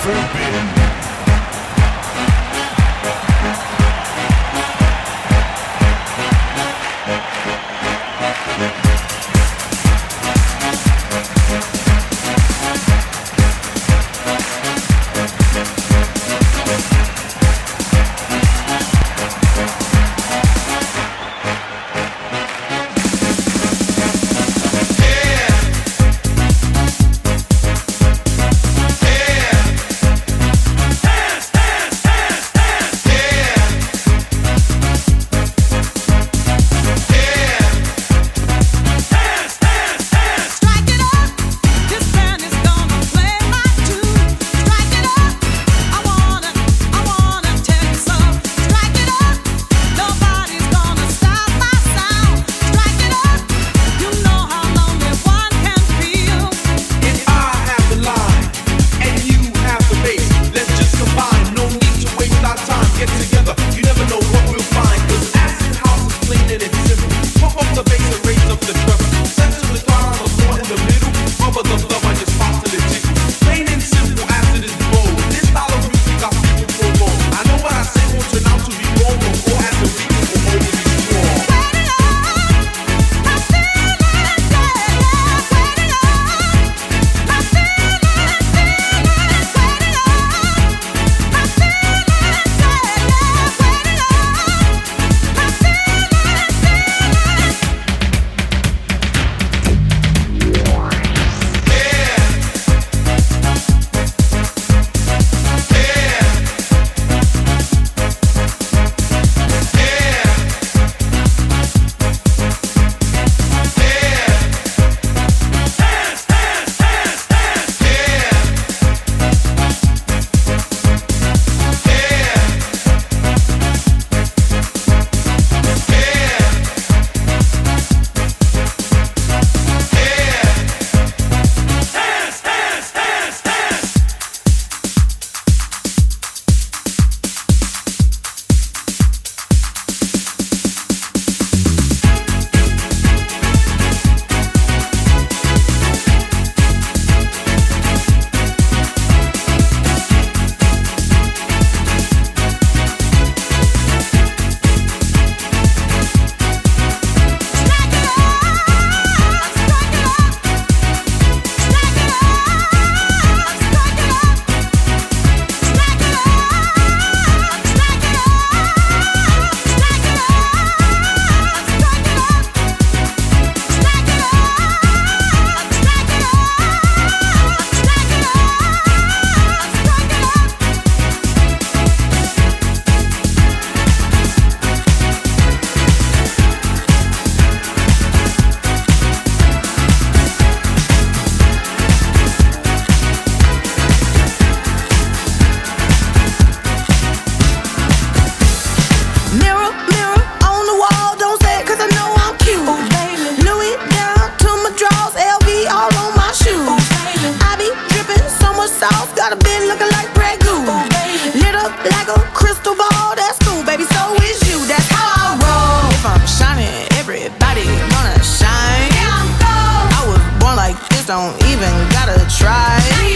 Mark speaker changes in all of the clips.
Speaker 1: don't even gotta try.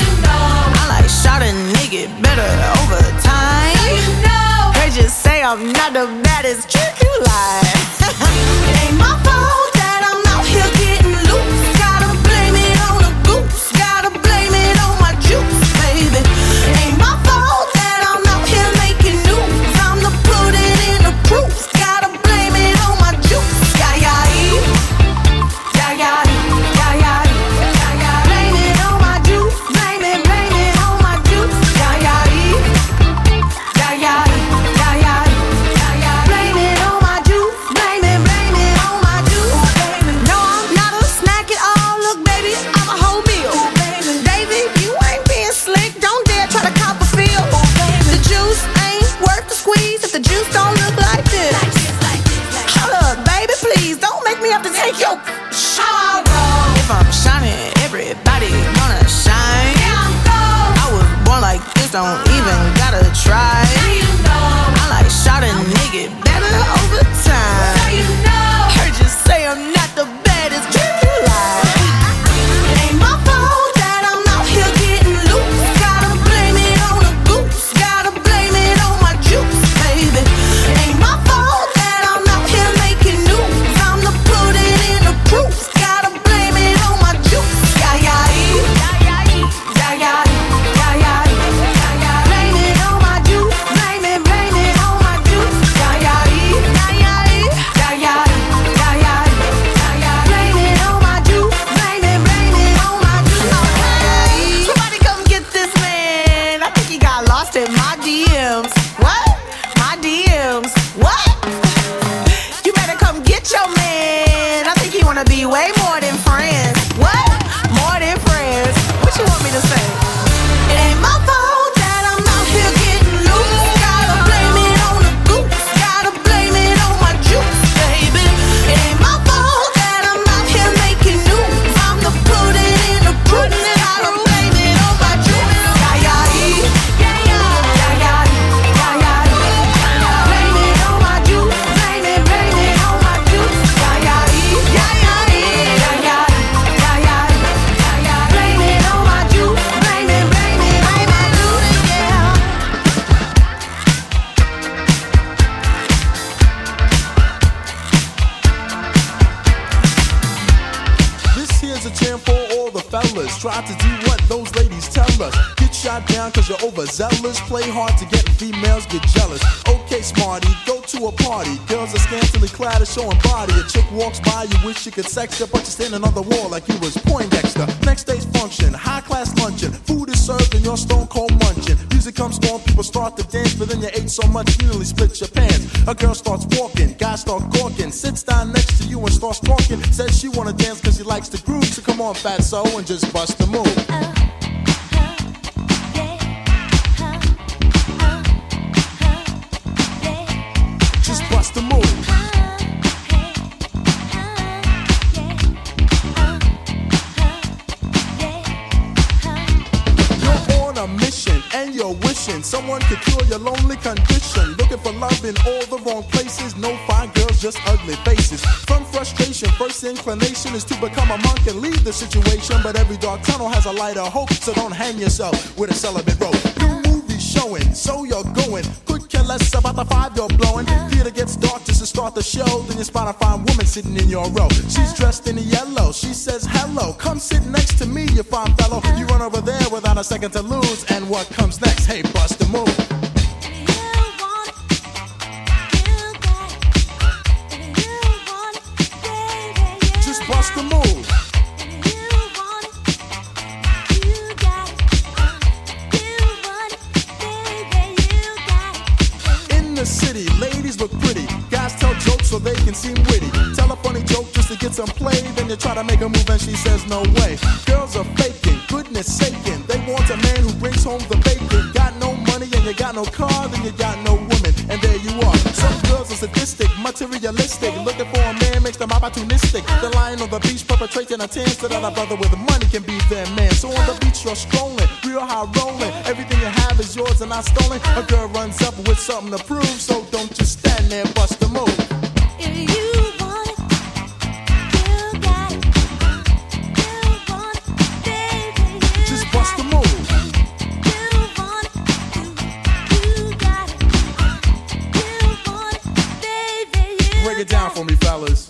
Speaker 1: I like shot a nigga better over time. They just say I'm not the baddest trick you like. It ain't my fault that I'm out here getting loose. Gotta blame it on the goose. Gotta blame it on my juice, baby. Ain't my fault that I'm out here making news. I'm the put it in the proof. Gotta blame it on my juice. Take your shower. If I'm shining, everybody gonna shine. I was born like this, don't even gotta try. I like shot a nigga better over time. Heard you say I'm not the baddest trick you like. It ain't my fault that I'm out here getting loose. Gotta blame it
Speaker 2: fellas try to do what those ladies tell us. Get shot down cause you're overzealous. Play hard to get females get jealous. Okay, smarty, go to a party. Girls are scantily clad and showing body. A chick walks by, you wish you could sex her, but you're standing on the wall like you was Poindexter. Next day's function, high class luncheon. Food is served and you're stone cold munching. Music comes on, people start to dance, but then you ate so much you nearly split your pants. A girl starts walking, guys start gawking, sits down next to you and starts talking. Says she wanna dance cause she likes the groove, so come on fatso and just bust the move. Just bust the move. You're on a mission and you're wishing someone could cure your lonely condition. Looking for love in all the wrong places. No fine girls, just ugly faces. From frustration, first inclination is to become a monk and leave the situation. But every dark tunnel has a light of hope, so don't hang yourself with a celibate rope. New movies showing, so you're going. Could care less about the five you're blowing. Theater gets dark just to start the show. Then you spot a fine woman sitting in your row. She's dressed in yellow, she says hello. Come sit next to me, you fine fellow. You run over there without a second to lose. And what comes next? Hey, bust the move. Just bust the move. In the city, ladies look pretty. Guys tell jokes so they can seem witty. Tell a funny joke just to get some play. Then you try to make a move and she says no way. Girls are faking, goodness saking. They want a man who brings home the bacon. Got no money and you got no car, then you got no woman. And there you are. Some girls are sadistic, materialistic. Looking for a man makes them opportunistic. They're lying on the beach perpetrating a tan so that a brother with money can be their man. So on the beach you're strolling, real high rolling. Everything you have is yours and not stolen. A girl runs up with something to prove, so don't just stand there, bust the move.
Speaker 3: If you want it, you got it. You want it, baby, you
Speaker 2: Just bust the move.
Speaker 3: You want it, you got it. You want it, baby, you
Speaker 2: Break it down for me, fellas.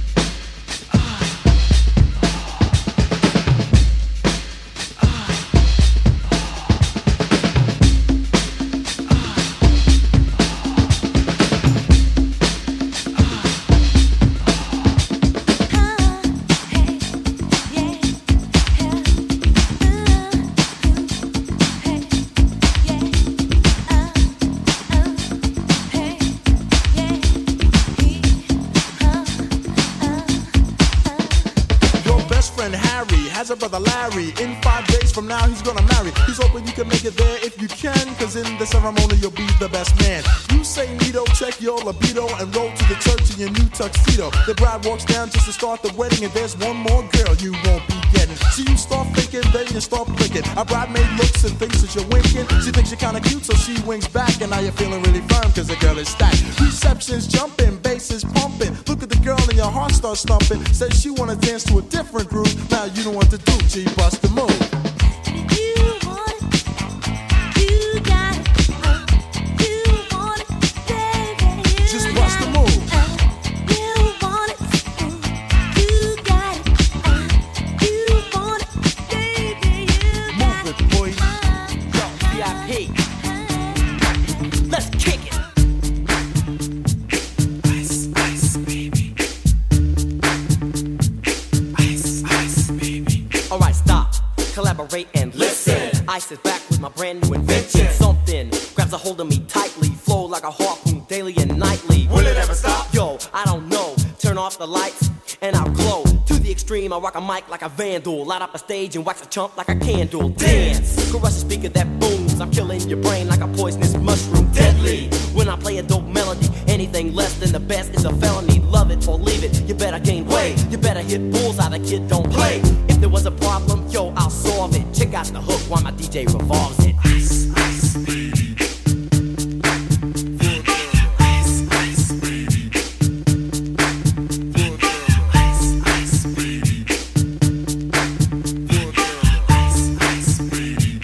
Speaker 2: Has a brother Larry. In 5 days from now he's gonna marry. He's hoping you can make it there if you can, cause in the ceremony you'll be the best man. You say Nito, check your libido and roll to the church in your new tuxedo. The bride walks down just to start the wedding, and there's one more girl you won't be getting. So you start thinking, then you start blinking. A bridemaid looks and thinks that you're winking. She thinks you're kinda cute, so she winks back, and now you're feeling really firm cause the girl is stacked. Reception's jumping, bass is pumping. Look at the girl and your heart starts thumping. Says she wanna dance to a different groove. Now you know what to do, G, bust the move.
Speaker 3: You want it, you got it. You want it, baby, you
Speaker 2: Just bust the move.
Speaker 3: You want it, you got it. You want it, baby, you got
Speaker 2: Move it, boy.
Speaker 4: Yo, VIP. Let's kick it.
Speaker 2: Ice, ice, baby. Ice, ice, baby.
Speaker 4: Alright, stop, collaborate and listen. Ice is back with my brand new invention. Something grabs a hold of me tightly, flow like a harpoon daily and nightly.
Speaker 2: Will it ever stop?
Speaker 4: Yo, I don't know. Turn off the lights and I'll glow. To the extreme, I rock a mic like a vandal. Light up a stage and wax a chump like a candle. Dance, caress a speaker that booms. I'm killing your brain like a poisonous mushroom. Deadly, when I play a dope melody. Anything less than the best is a felony. Love it or leave it, you better gain weight. You better hit bullseye, the kid don't play. If there was a problem, yo, I'll solve it. Check out the hook while my DJ revolves it.
Speaker 2: Ice, ice, baby. Ice, ice, baby. Ice, ice, baby. Ice, ice, baby.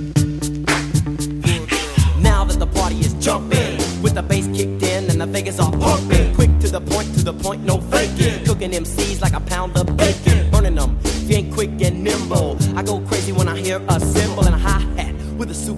Speaker 4: Now that the party is jumping, with the bass kicked in and the figures are pumping. Quick to the point, no faking. Cooking MCs like a pound of bacon. Burning them, if you ain't quick and nimble. I go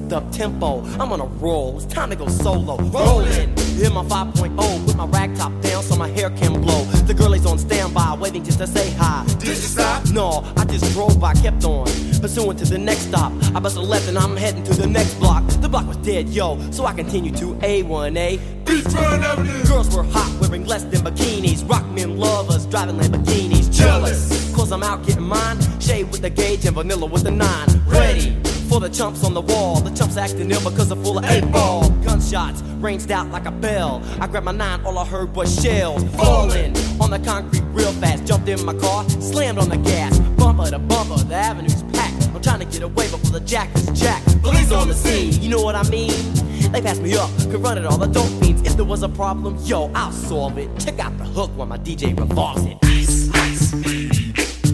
Speaker 4: souped up tempo. I'm on a roll, it's time to go solo. Rollin', hit my 5.0 with my rag top down so my hair can blow. The girl is on standby, waiting just to say hi.
Speaker 2: Did you stop?
Speaker 4: No, I just drove by, kept on pursuing to the next stop. I bust a left and I'm heading to the next block. The block was dead, yo, so I continued to A1A.
Speaker 2: Beachfront Avenue.
Speaker 4: Girls were hot, wearing less than bikinis. Rock men lovers, driving Lamborghinis. Jealous, cause I'm out getting mine. Shade with the gauge and vanilla with the 9. Ready for the chumps on the wall. The chumps acting ill because they're full of 8-ball. Gunshots ranged out like a bell. I grabbed my 9, all I heard was shells falling on the concrete real fast. Jumped in my car, slammed on the gas. Bumper to bumper, the avenue's packed. I'm trying to get away before the jack is jacked. Police on the scene, you know what I mean? They passed me up, could run it all the dope fiends. If there was a problem, yo, I'll solve it. Check out the hook while my DJ revolves it. Ice, ice, baby.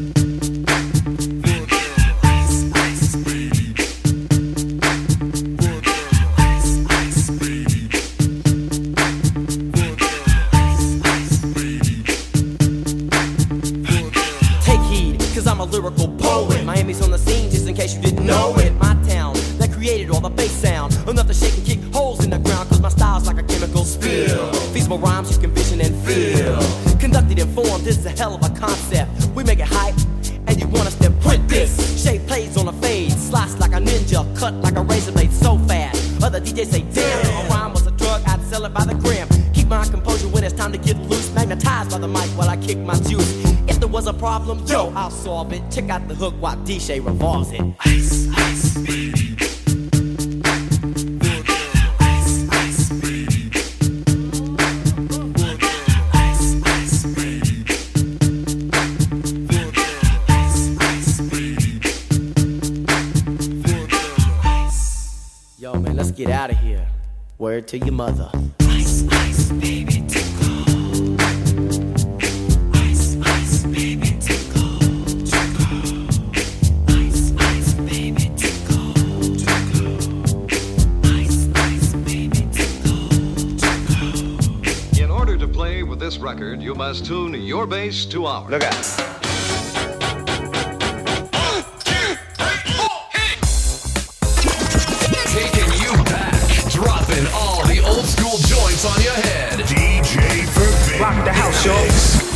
Speaker 4: I'm a lyrical poet. Miami's on the scene, just in case you didn't know it. My town that created all the bass sound, enough to shake and kick holes in the ground. Cause my style's like a chemical spill. Feasible rhymes you can vision and feel. Conducted in form, this is a hell of a concept. We make it hype, and you want us to print this. Shape plays on a fade, slice like a ninja, cut like a razor blade so fast. Other DJs say, damn, a rhyme was a drug, I'd sell it by the gram. Keep my composure when it's time to get loose. Magnetized by the mic while I kick my juice. If there was a problem, yo, I'll solve it. Check out the hook while DJ revolves it. Ice, ice, baby. Ice, ice, baby. Ice, ice, baby. Ice, ice, baby. Yo, man, let's get out of here. Word to your mother. Ice, ice, baby.
Speaker 5: This record, you must tune your bass to ours.
Speaker 6: Look out.
Speaker 5: 1, 2, 3, 4, hit! Taking you back, dropping all the old school joints on your head. DJ Forbidden.
Speaker 6: Rock the house, y'all.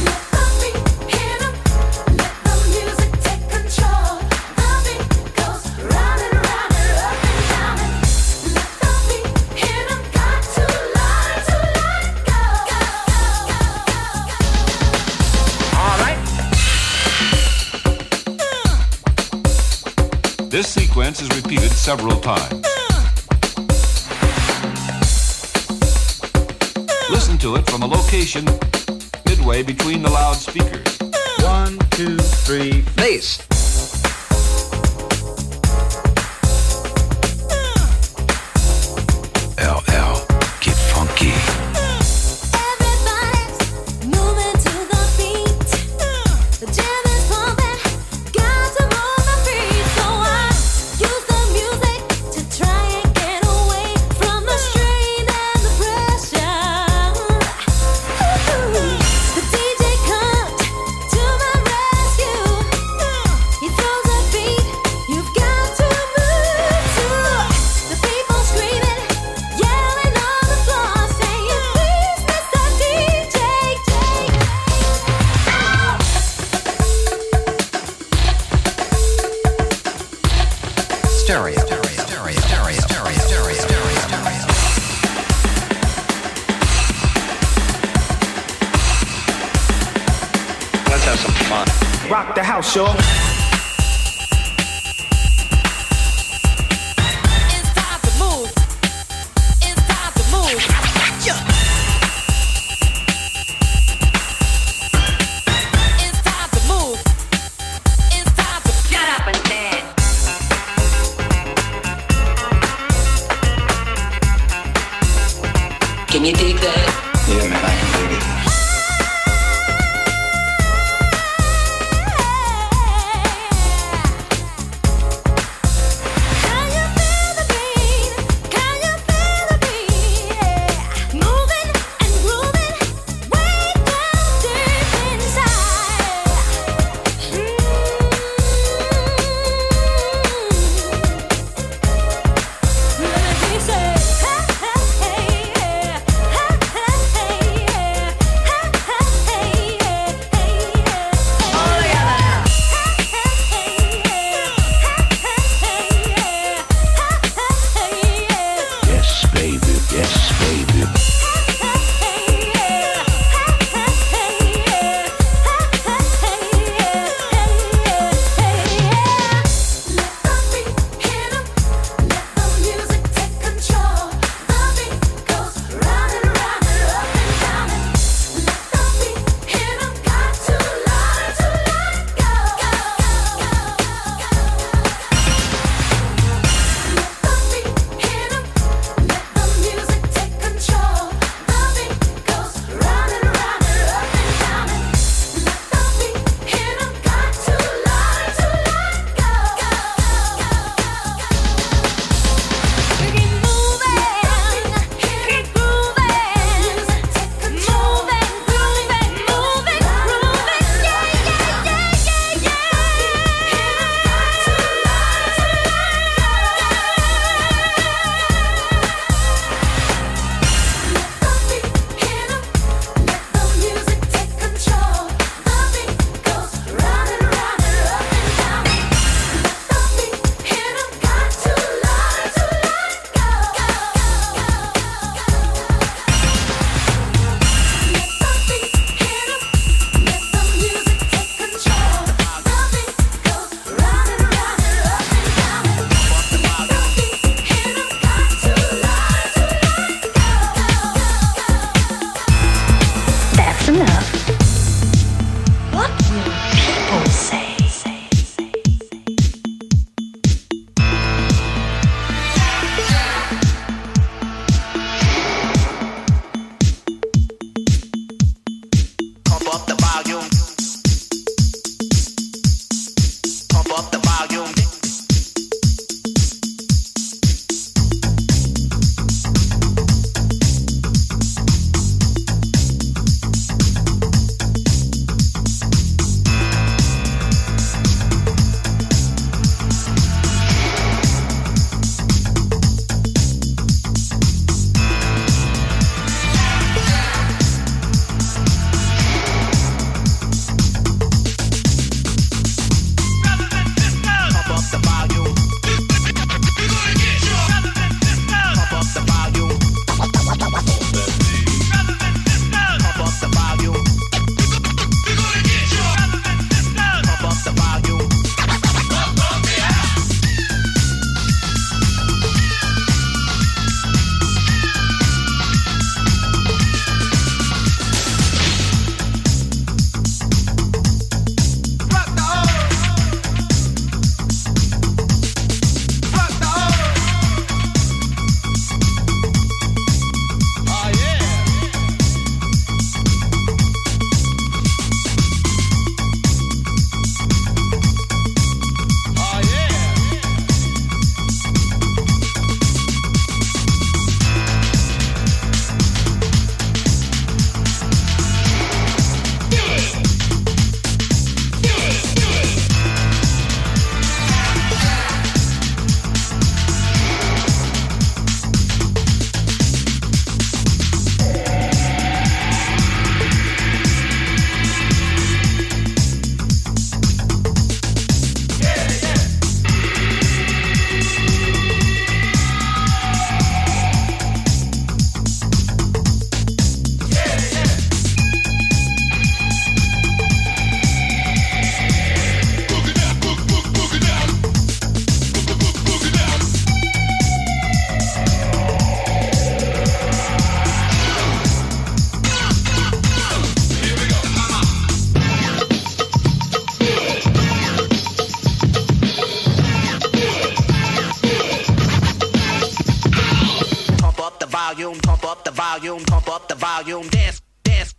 Speaker 5: This sequence is repeated several times. Listen to it from a location midway between the loudspeakers.
Speaker 6: 1, 2, 3, bass. LL, get funky.
Speaker 3: Everybody's moving to the beat. The jam is pumping, got to move my feet. So I use the music to try and get away from the strain and the pressure. The DJ comes to my rescue. He throws a beat, you've got to move to. The people screaming, yelling on the floor, saying, please, Mr. DJ.
Speaker 6: Stereo. Let's have some fun. Rock the house, y'all.
Speaker 3: It's time to move. It's time to move. Yeah. It's time to move. It's time to get up and dance.
Speaker 7: Can you dig that?
Speaker 6: Yeah, man, I can dig it.
Speaker 3: Can you feel the beat? Can you feel the beat? Yeah. Moving and grooving way down deep inside.
Speaker 7: live. What will people say?
Speaker 6: Pump up the volume. Pump up the volume. Pump up the volume, dance, dance.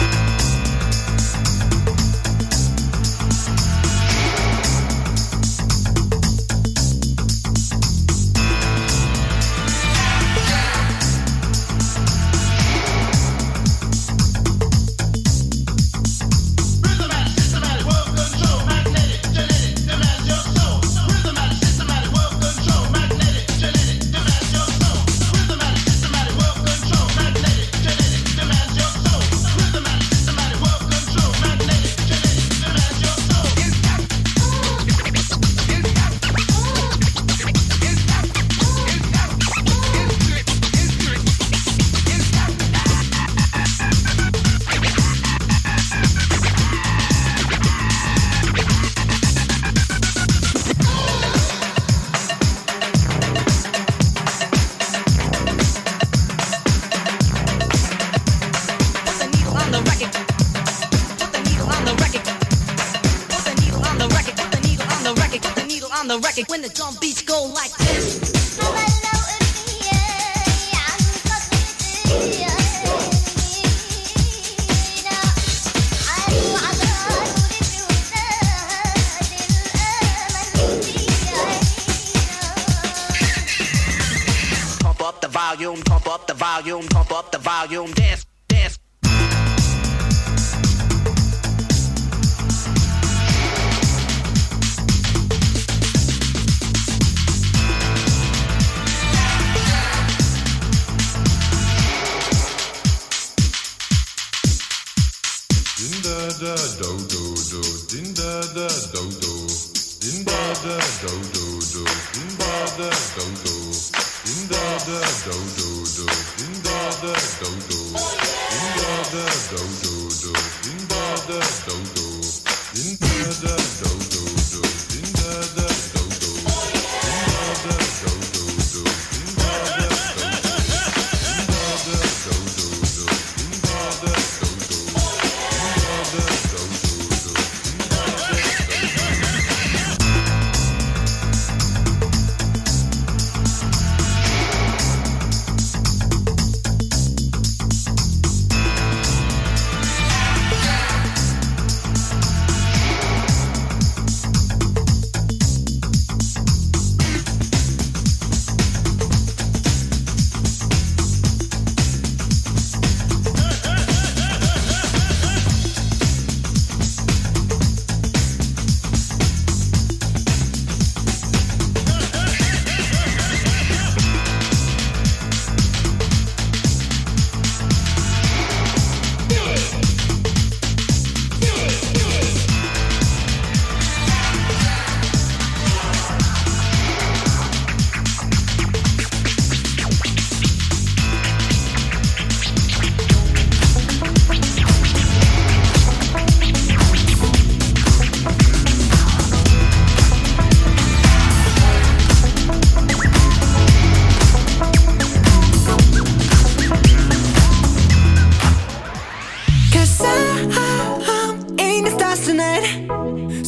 Speaker 3: When the drum beats go like this.
Speaker 6: Pump up the volume, pump up the volume, pump up the volume, dance, dance.
Speaker 8: da do do do, din da da do do, din da da do do do, din da da do do, din da da do do do, din da da do do, din da da do do do, din da da do do, din da da do do do, din da da do do, din da da do do do, din da da do do, din da da do do do, din da da do do.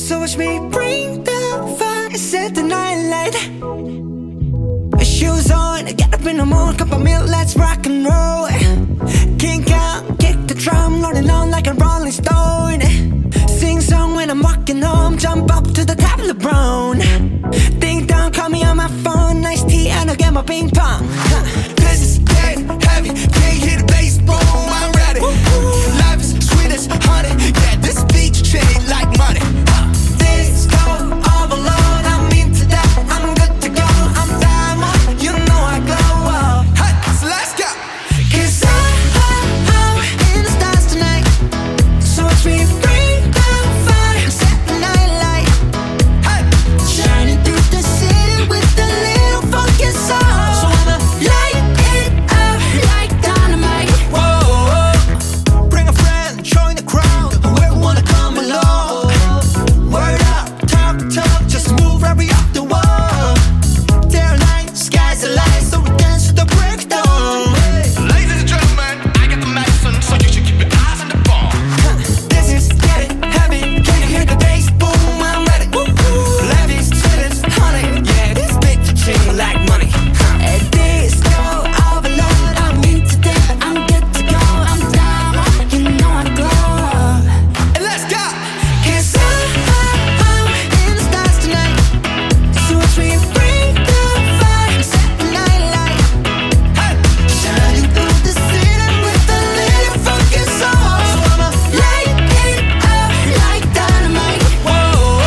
Speaker 9: So watch me bring the fire, set the night light. Shoes on, get up in the morning, cup of milk, let's rock and roll. Kink out, kick the drum, rolling on like a rolling stone. Sing song when I'm walking home, jump up to the top of the brown. Ding dong, call me on my phone, nice tea and I'll get my ping pong. This is dead heavy, can't hear the bass, boom, I'm ready. Life is sweet as honey, yeah, this beat chain like money. This go overload, I'm into that, I'm good to go, I'm diamond, you know I glow. Hey, so let's go. 'Cause I'm in the stars tonight, so watch me bring the fire, set the night light. Hey, shining through the city with a little funky soul. So I'ma light it up like dynamite. Whoa, bring a friend, join the crowd, whoever wanna come along. Word up, talk, just move right up the wall. Day or night, sky's the light, so we dance to the breakdown.
Speaker 10: Ladies and gentlemen, I got the medicine, so you should keep your eyes on the ball.
Speaker 9: This is getting heavy, can you hear the bass? Boom, I'm ready. Life is sweet as honey, yeah, this bitch chain like money. This go overload, I'm into that, I'm good to go, I'm down, you know I glow. And let's go. 'Cause I'm in the stars tonight, so watch me bring the fire, set the night light. Hey, shining through the city with a little funky soul. So I'ma light it up like dynamite. Whoa,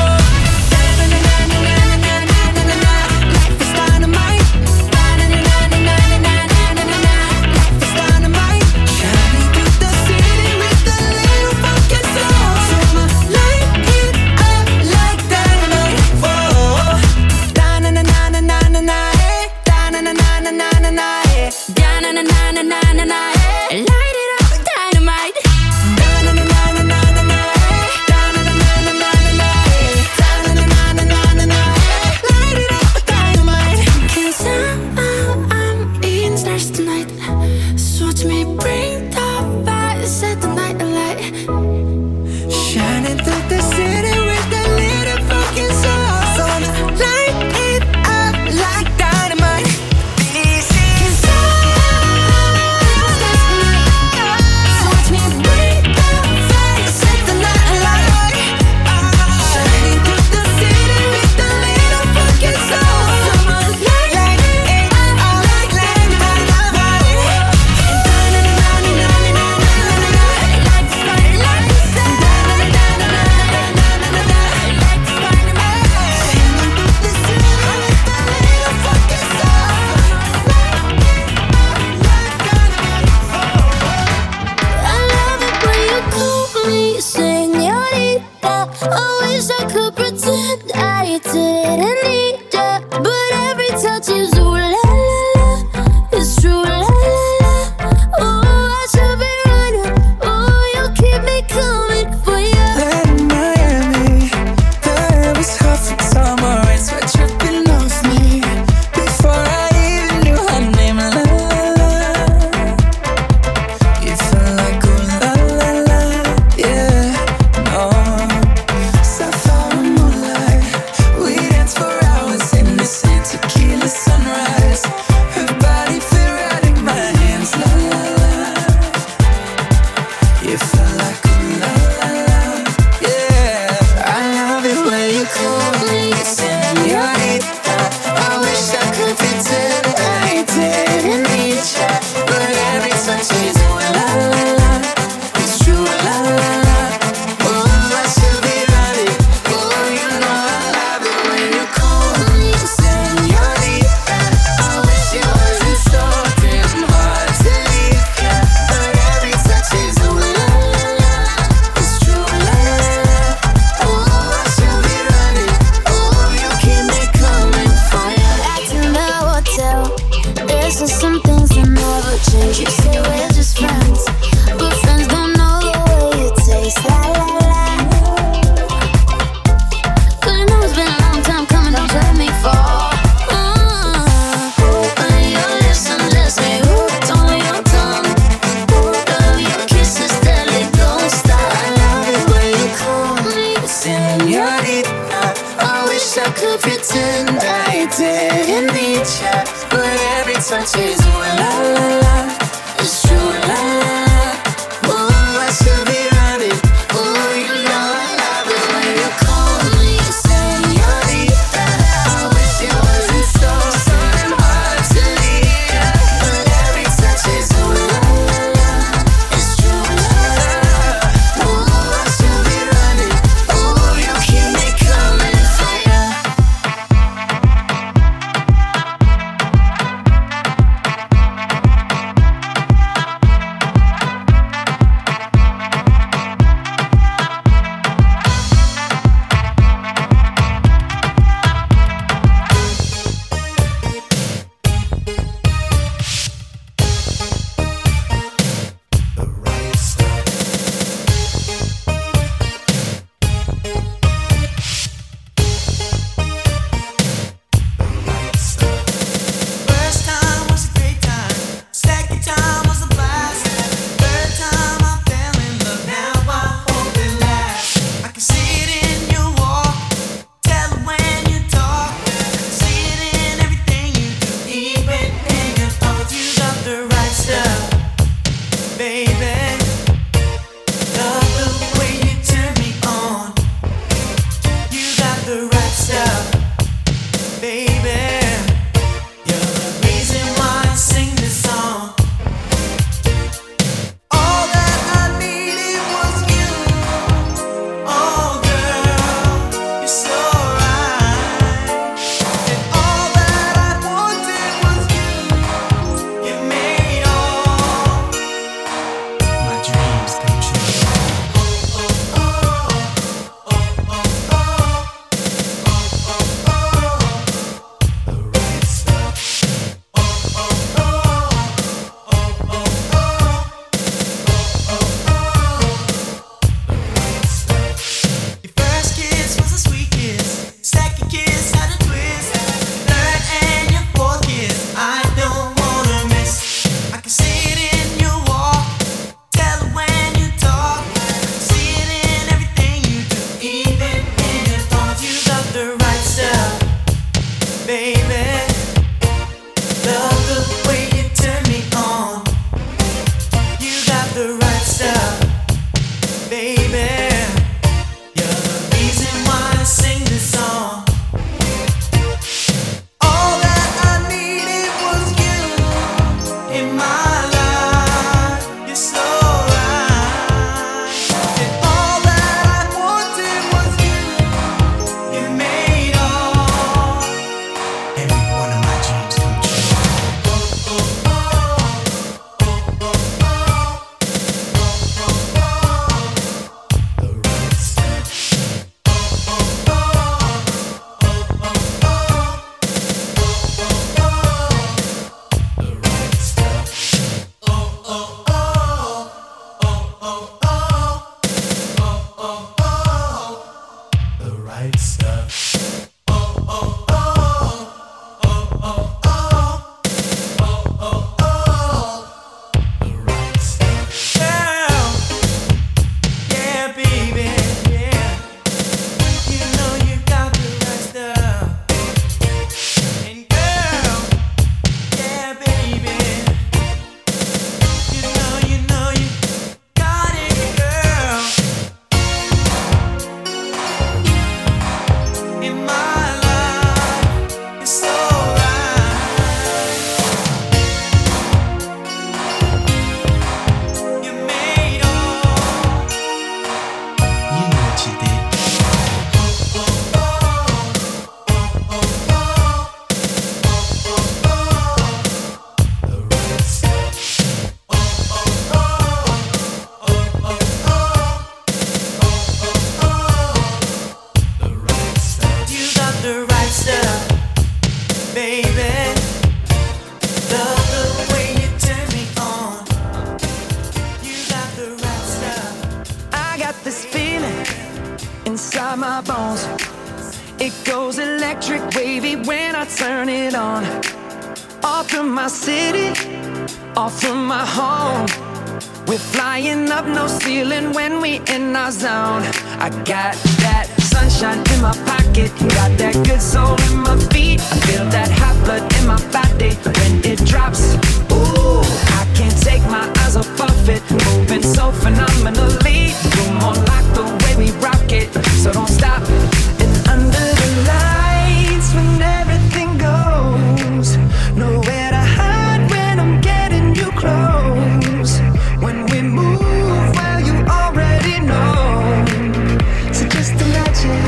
Speaker 9: na-na-na-na-na-na-na-na-na-na. Life is dynamite. Na-na-na-na-na-na-na-na-na-na. Life is dynamite. Shining through the city with a little funky soul. So I'ma light it up like dynamite. Whoa, da-na-na-na-na-na-na-na, eh. Da-na-na-na-na-na-na-na, eh. Da-na-na-na-na-na-na, eh. Light it up like dynamite. Da-na-na-na-na-na-na, eh. Da-na-na-na-na-na-na, eh. Da-na-na-na-na-na-na, eh. Light it up like dynamite. 'Cause I'm in stars tonight, so watch me bring the fire, set the night alight. Shining through the city with a little fucking soul. So I'ma light it up like dynamite. This is 'cause I'm in the stars tonight, so watch me bring the fire, set the night alight. Shining through the city with a little fucking soul. So I'ma light it up like dynamite.
Speaker 3: I love it when you call me señorita. I wish I could pretend I didn't need ya, but every touch is ooh la la la. It's true la la la. Oh, I should be running. Oh, you keep me coming for you.
Speaker 9: In Miami, the air was hot from summer rain, sweat dripping off me before I even knew her name. La la la, you feel like ooh la la la, yeah. No, sapphire moonlight, we
Speaker 11: to pretend I didn't need ya, but every touch is ooh la la la. It's true la la la. Ooh, I should be running. Ooh, you know I love it when you call me señorita. I wish it wasn't so damn hard to leave ya, but every touch is ooh la la la. It's true la la la. Ooh, I should be running. Ooh, you keep me coming for ya.
Speaker 1: First time was a great time. Second time was a blast. Third time I fell in love. Now I hope it lasts. I can see it in your walk. Tell it when you talk. I can see it in everything you do. Even in your thoughts, you got the right stuff, baby. Love the way you turn me on. You got the right stuff, baby. You're the reason why I sing this song. All that I needed was you. Oh, girl, you're so right. And all that I wanted was you. You made all my dreams come true. Your first kiss was a sweet kiss. Second kiss had a twist. Third and your fourth kiss, I don't wanna miss. I can see it in your walk. Tell it when you talk. I can see it in everything you do. Even in your thoughts, you got the right stuff, baby. Love the way you turn me on. You got the right stuff, baby. You're the reason why I sing this song. All that I needed was you in my life. You're so right. And all that I wanted was you. You made all every one of my dreams come true. The right stuff. Girl, yeah, baby, yeah. You know you got the right stuff. And girl, yeah, baby. You know you got it, girl. In my life, you're so right. You made all. You know what you did. You got the right stuff, baby. Love the way you turn me on. You got the right stuff.
Speaker 9: I got this feeling inside my bones. It goes electric wavy when I turn it on. Off from my city, off from my home. We're flying up no ceiling when we in our zone. I got that sunshine in my pocket, got that good soul in my feet. I feel that hot blood in my body when it drops. Ooh, I can't take my eyes off of it, moving so phenomenally. You're more like the way we rock it, so don't stop. And under the lights, when everything goes, nowhere to hide when I'm getting you close. When we move, well, you already know. So just imagine.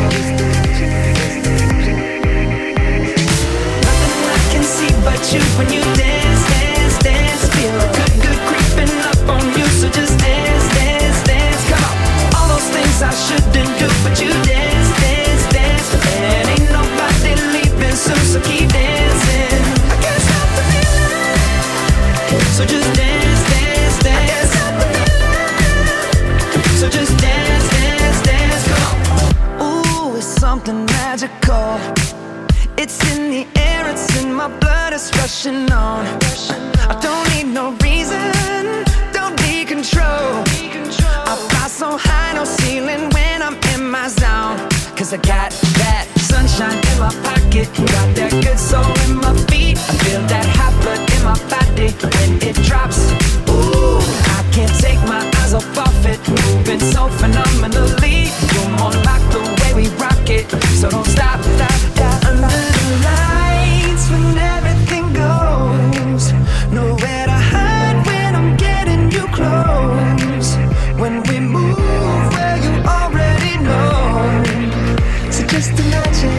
Speaker 9: Nothing I can see but you when you dance, dance, dance. Feel good, good creeping up on you. So just dance, dance, dance. Come on. All those things I shouldn't do, but you dance, dance, dance. And ain't nobody leaving soon, so keep dancing. I can't stop the feeling. So just dance, dance, dance. I can't stop the feeling. So just dance, dance, dance. Come on. Ooh, it's something magical. It's in the air, it's in my blood, it's rushing on. I don't need no reason, don't need control. I fly so high, no ceiling when I'm in my zone. Cause I got that sunshine in my pocket, got that good soul in my feet. I feel that hot blood in my body when it drops. Ooh, I can't take my eyes off of it, moving so phenomenally. You're more like the way we rock it, so don't stop, stop, stop. Under the lights when everything goes, nowhere to hide when I'm getting you close. When we move, well, you already know. So just imagine.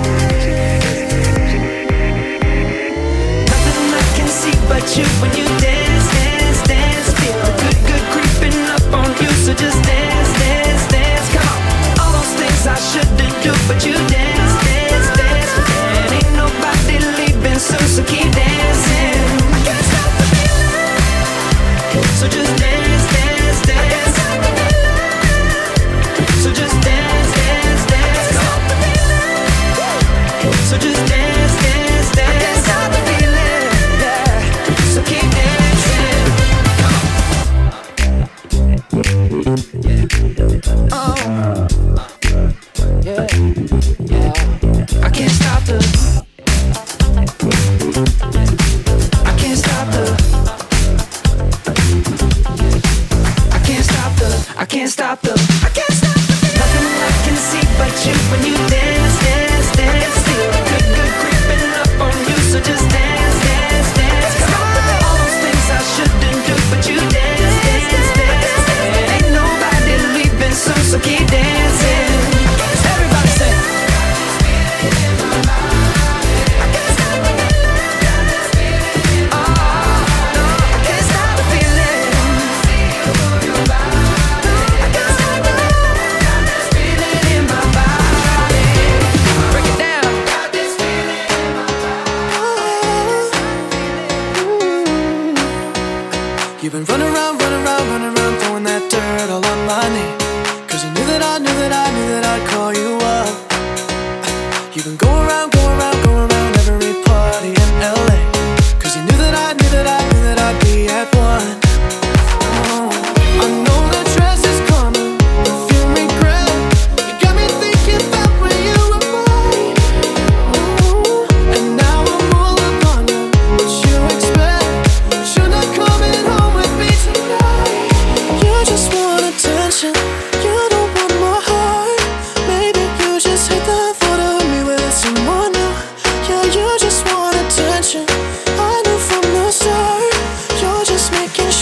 Speaker 9: Nothing I can see but you when you dance, dance, dance. Feel good, good creeping up on you. So just dance, dance, dance. Come on. All those things I shouldn't do, but you dance, dance, dance. And ain't nobody leaving soon, so keep dancing. I can't stop the feeling. So just dance, dance, dance. So just dance, dance, dance. Stop the feeling. So just dance, dance, dance. I can't stop the feeling. Yeah. So keep dancing. Oh. Yeah. Yeah. I can't stop the. I can't stop the. I can't stop the. I can't stop the. I can't stop the. Nothing I can see but you when you dance, dance, dance. Feel good, good creeping up on you. So just dance, dance, dance. Come on. All those things I shouldn't do, but you dance, dance, dance. And ain't nobody leaving soon, so keep dancing. Everybody say. You've been running around, throwing that dirt all on my name. Cause you knew that I knew that I'd call you up. You've been going around every party in LA. Cause you knew that I knew that I'd be at one. Oh, I know that dress is coming, perfume regret. You got me thinking about when you were mine. Ooh, and now I'm all up on you. What you expect? You're not coming home with me tonight. You just want attention. You don't want my heart. Maybe you just hate the thought of me with someone new. Yeah, you just want attention. I knew from the start. You're just making sure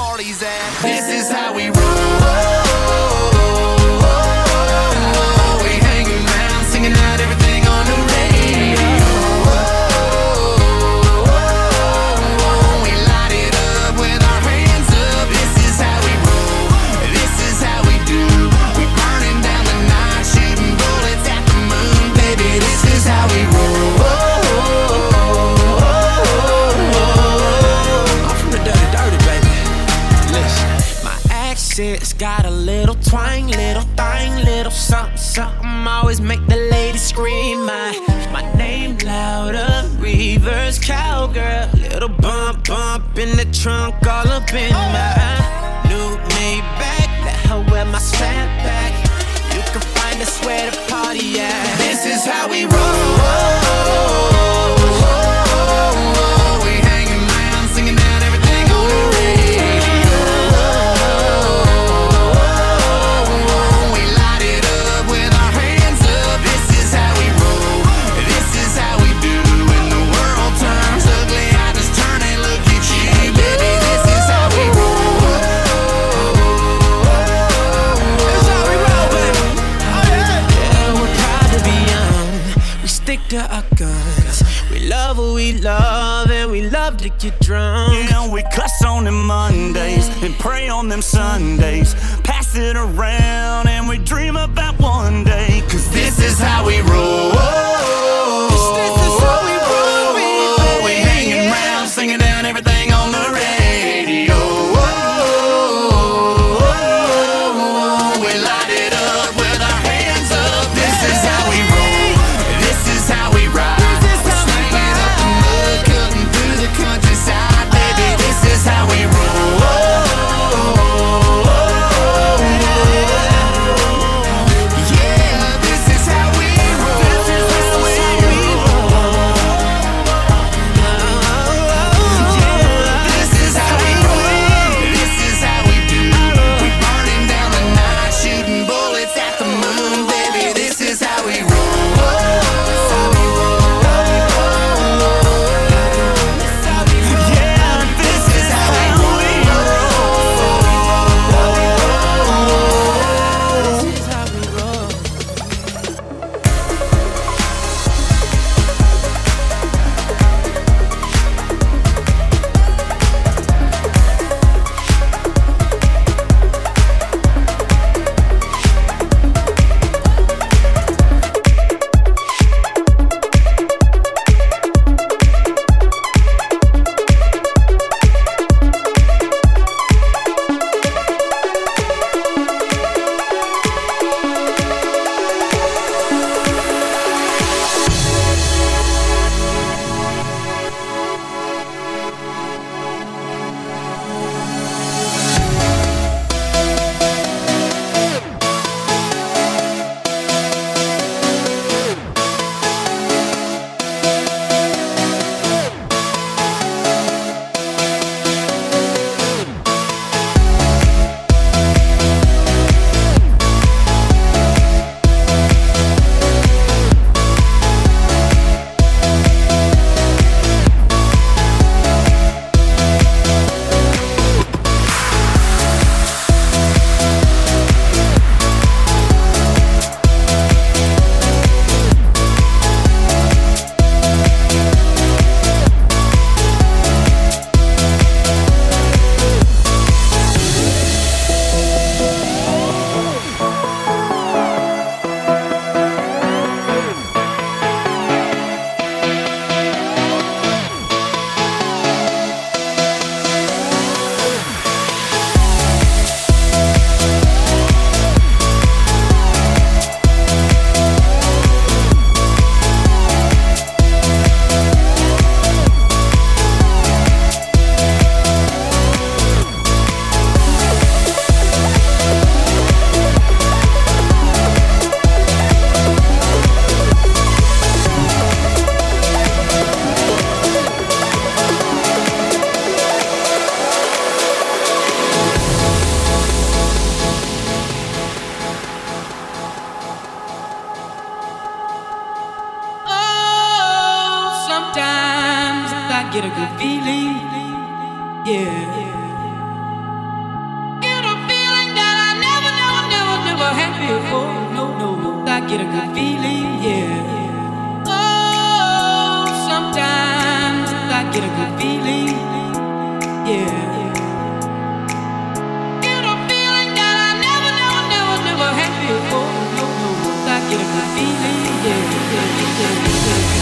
Speaker 6: party's at. This is how we roll. We hanging around, singing out everything on the radio. We light it up with our hands up. This is how we roll. This is how we do. We burning down the night, shooting bullets at the moon, baby. This is how we roll. I'm from the dirty, dirty, baby. Listen, my accent's got a little twang, little thing, little something, something. Always make the ladies scream. My name louder, reverse cowgirl. Little bump, bump in the trunk, all up in my new Maybach. Let her wear my snapback. You can find us where the party at. This is how we roll. We hanging around, singing out everything on the radio. We light it up with our hands up. This is how we roll. This is how we do. When the world turns ugly, I just turn and look at you, baby. This is how we roll. This is how we roll, baby. Oh yeah. Yeah, we're proud to be young. We stick to our guns. We love what we love, and we love to get drunk.
Speaker 12: You know we cuss on them Mondays and pray on them Sundays. Pass it around and we dream about one day. 'Cause this is how we roll. This is how we roll, baby. We hanging around, singing down everything on the radio. We light it up with our hands up. This is how we roll. This is how we ride. Slinging up the mud, cutting through the countryside, baby. This is how we roll. Yeah, this is how we roll. This is how we roll. Yeah, this is how we roll. This is how we do. We burning down the night, shooting bullets at the moon, baby. This is how we roll. Yeah, this is how we
Speaker 13: get a good feeling. Yeah.
Speaker 6: happy before. No, I get a good feeling, yeah. Oh, sometimes I get a good feeling, yeah. Get a feeling that I never had before. No, I get a good feeling, yeah.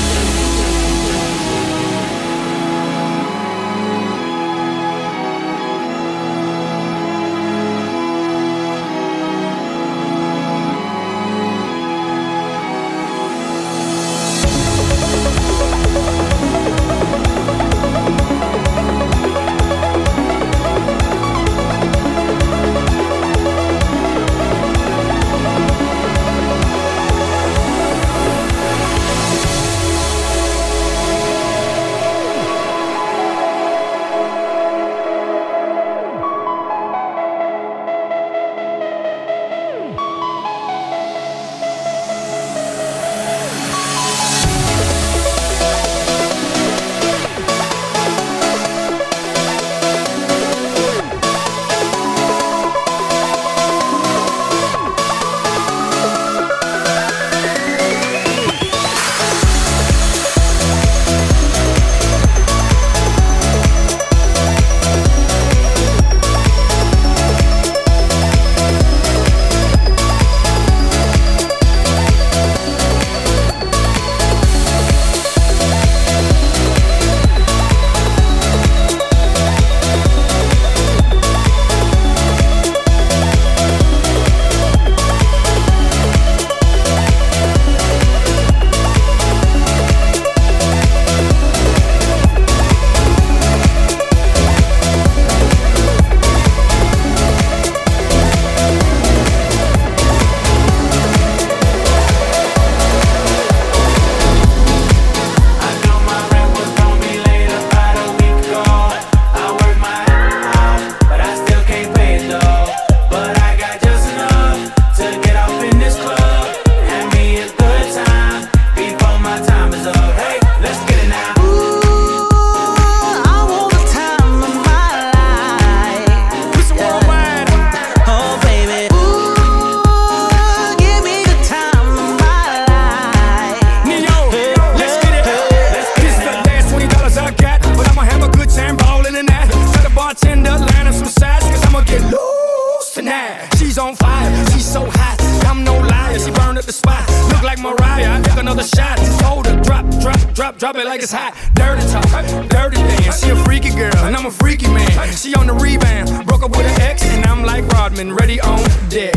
Speaker 13: Drop it like it's hot. Dirty talk, dirty dance. She a freaky girl, and I'm a freaky man. She on the rebound, broke up with an ex, and I'm like Rodman, ready on deck.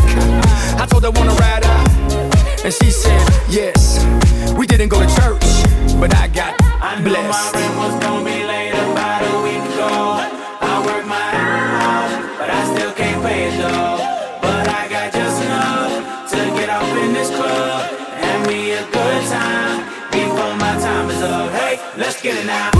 Speaker 13: I told her wanna ride out, and she said yes. We didn't go to church, but I got blessed.
Speaker 14: I knew my rent was gonna be late about a week ago. I worked my ass off, but I still can't pay it though. But I got just enough to get off in this club. Have me a good time before my time is up. Hey, let's get it now.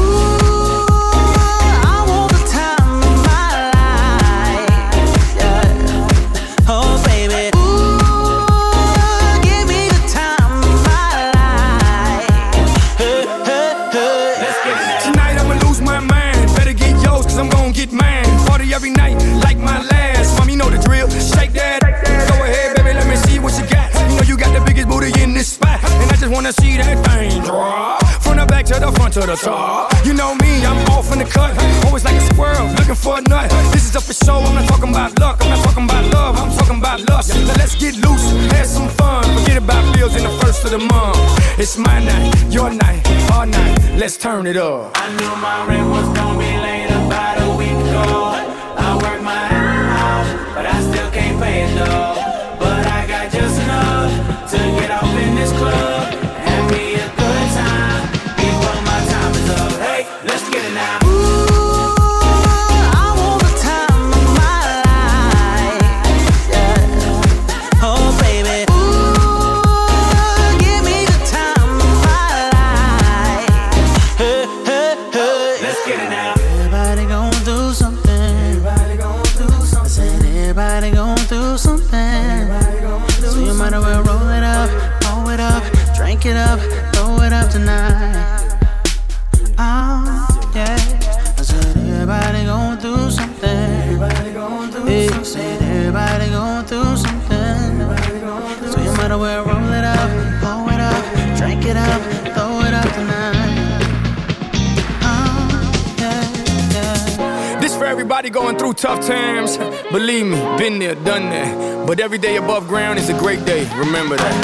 Speaker 13: Every night, like my last. Mom, you know the drill. Shake that. Go ahead, baby, let me see what you got. You know you got the biggest booty in this spot, and I just wanna see that thing drop from the back to the front to the top. You know me, I'm off in the cut, always like a squirrel looking for a nut. This is up for show. I'm not talking about luck. I'm not talking about love. I'm talking about lust. Now let's get loose, have some fun. Forget about bills in the first of the month. It's my night, your night, our night. Let's turn it up.
Speaker 14: I knew my rent was gonna be late about a week ago. I work my ass off, but I still can't pay it though. But I got just enough to get off in this club. Have me a good time before my time is up. Hey, let's get it now.
Speaker 15: It up, throw it up tonight. Oh, yeah. I said everybody going through something. Everybody going through something. Said everybody going through something.
Speaker 13: Everybody going through tough times. Believe me, been there, done that. But every day above ground is a great day. Remember that.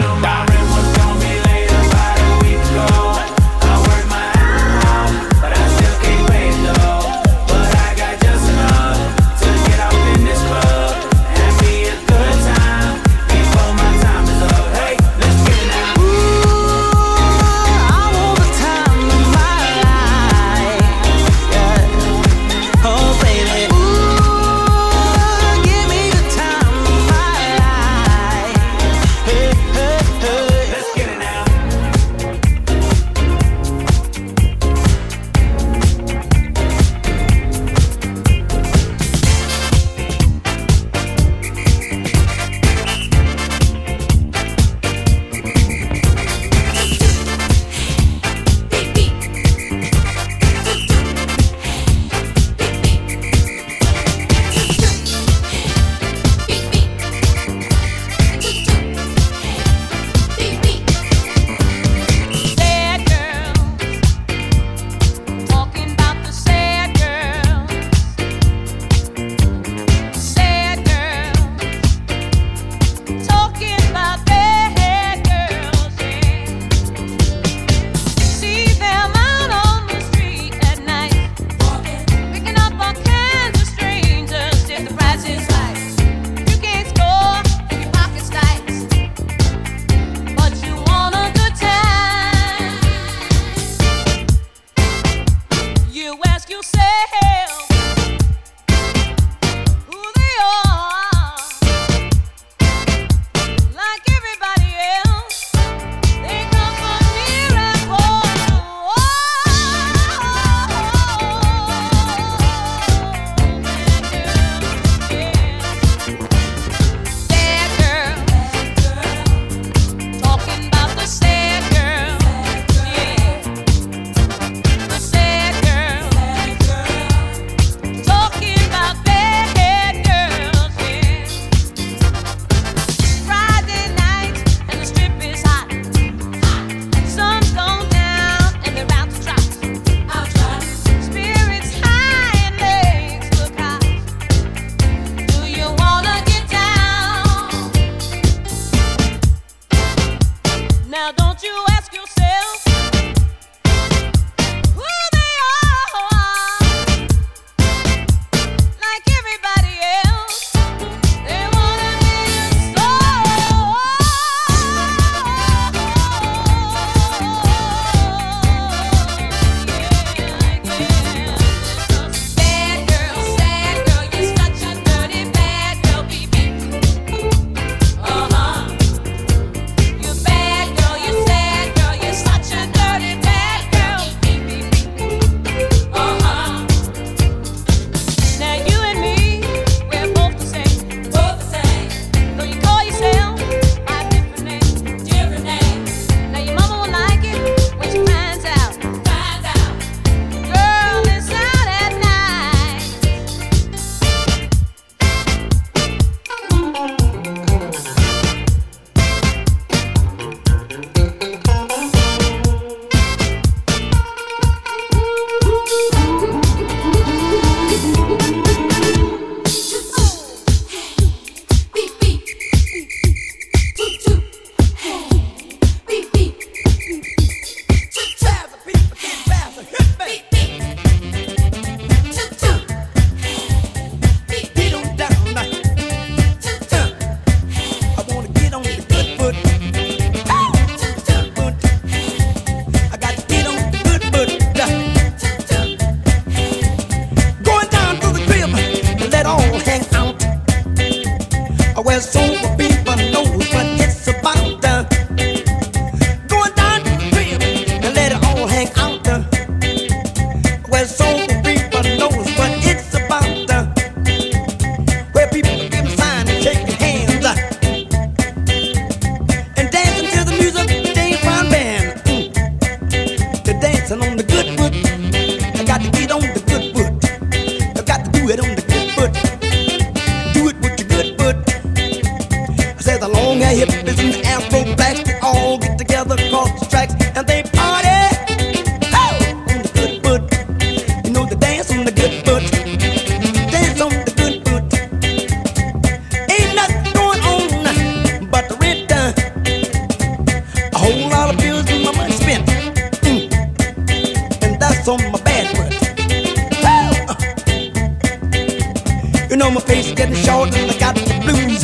Speaker 13: face getting short and I got the blues.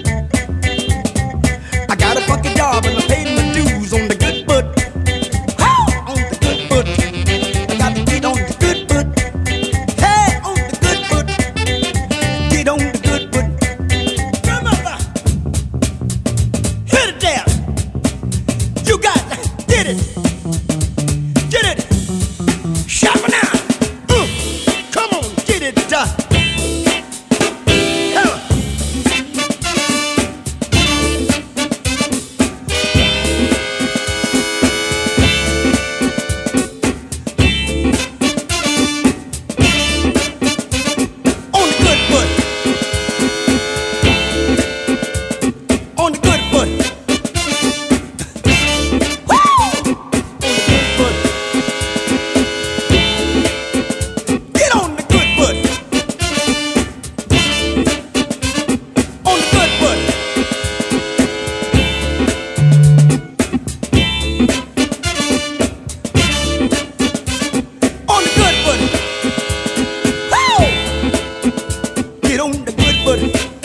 Speaker 13: I got a funky job and I paid my dues on the good foot. On the good foot. I got to get on the good foot. Hey, on the good foot. Get on the good foot. Come on, hit it there. You got it. Get it. Get it. Shop it now. Come on, get it done. Get on the good foot.